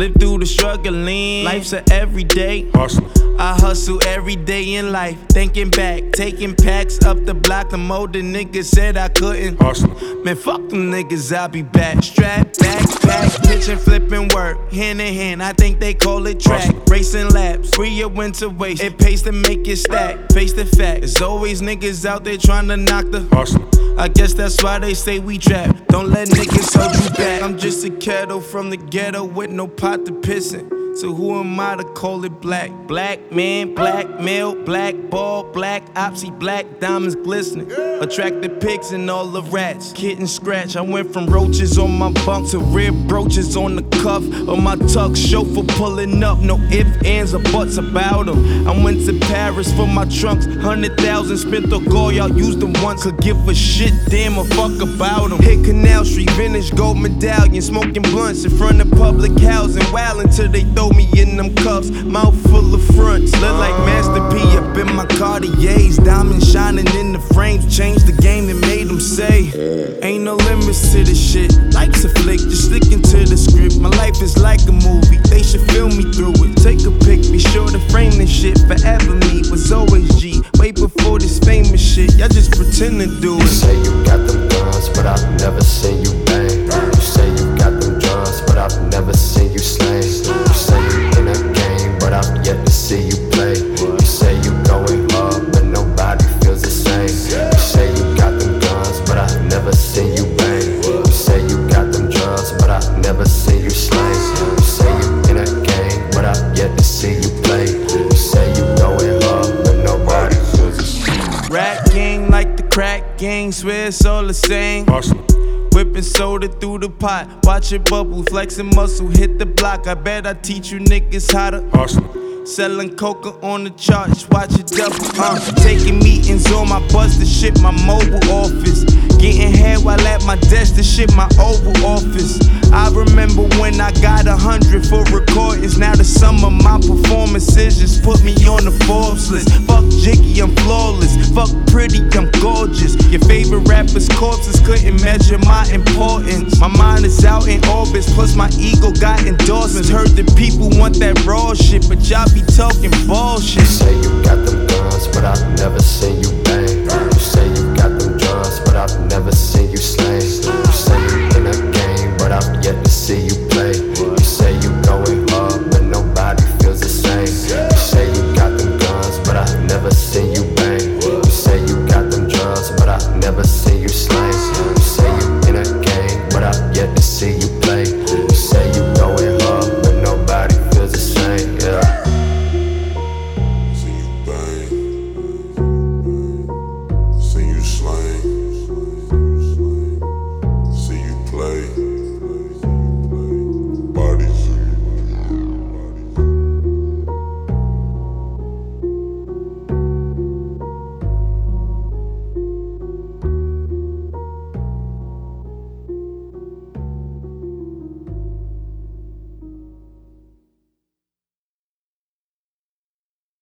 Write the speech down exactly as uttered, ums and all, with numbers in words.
Live through the struggling. Life's a everyday hustle. I hustle every day in life. Thinking back, taking packs up the block. The older niggas said I couldn't hustle. Man, fuck them niggas, I'll be back. Strap, backpack, pitching, flipping work. Hand in hand, I think they call it track. Hustle. Racing laps, free your winter waste. It pays to make it stack. Face the fact, there's always niggas out there trying to knock the hustle. I guess that's why they say we trap. Don't let niggas hold you back. I'm just a kettle from the ghetto with no pot to piss in. So who am I to call it black? Black man, black male, black ball, black opsy, black diamonds glistening. Attract the pigs and all the rats. Kitten scratch. I went from roaches on my bunk to rib brooches on the cuff of my tux. Chauffeur pulling up, no ifs, ands, or buts about them. I went to Paris for my trunks. Hundred thousand spent on gold, y'all used them once. Could give a shit, damn a fuck about them. Hit Canal Street, vintage gold medallion, smoking blunts in front of public housing. Wild until they throw me in them cuffs, mouth full of fronts. Look like Master P up in my Cartiers. Diamonds shining in the frames, changed the game that made them say ain't no limits to this shit. Life's a flick, just sticking to the script. My life is like a movie, they should film me through it. Take a pic, be sure to frame this shit. Forever me was always G, way before this famous shit. Y'all just pretend to do it. You say you got them guns, but I've never seen you bang. You say you got them drugs, but I've never seen you slang. You say you in a game, but I've yet to see you play. You say you going hard, but nobody feels the same. You say you got them guns, but I've never seen you bang. You say you got them drugs, but I've never seen you slang. You say you in a game, but I've yet to see you play. You say you going hard, but nobody feels the same. Rap gang like the crack gang, swear it's all the same. Whipping soda through the pot, watch it bubble, flexing muscle, hit the block. I bet I teach you niggas how to hustle. Selling coca on the charts, watch it double. Uh, taking meetings on my bus to shit my mobile office. Getting head while at my desk to shit my Oval Office. I remember when I got a hundred for recordings. Now the sum of my performances just put me on the Forbes list. Fuck Jiggy, I'm flawless. Fuck pretty, I'm gorgeous. Your favorite rapper's corpses couldn't measure my importance. My mind is out in orbits, plus my ego got endorsements. Heard that people want that raw shit, but y'all be talking bullshit. You say you got them guns, but I've never seen you bang. You say you got them drugs, but I've never seen you slang. You say you in a game, but I've yet to see you play. You say you going hard, but nobody feels the same. You say you got them guns, but I've never seen you bang. You say you got them drugs, but I've never seen you slang. You say you in a game, but I've yet to see you play. You say you